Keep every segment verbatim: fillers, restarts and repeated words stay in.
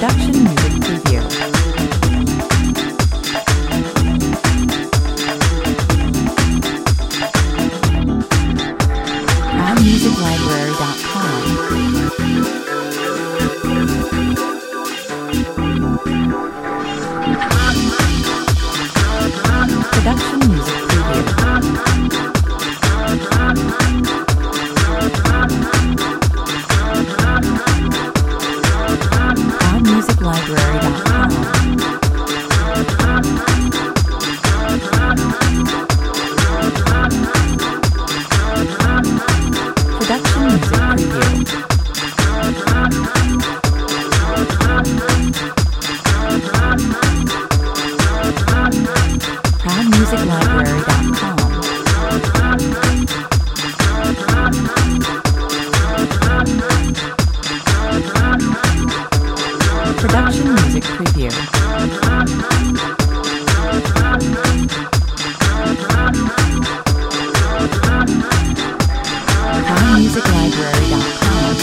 Production music preview. Crown Music Library dot com. Production music preview. Crown Music Library dot com. Production music preview. Crown Music Library dot com. Production music preview. Crown Music Library dot com.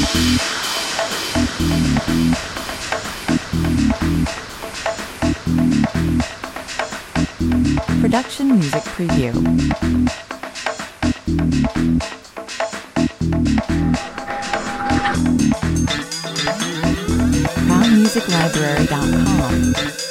Production music preview. Crown Music Library dot com.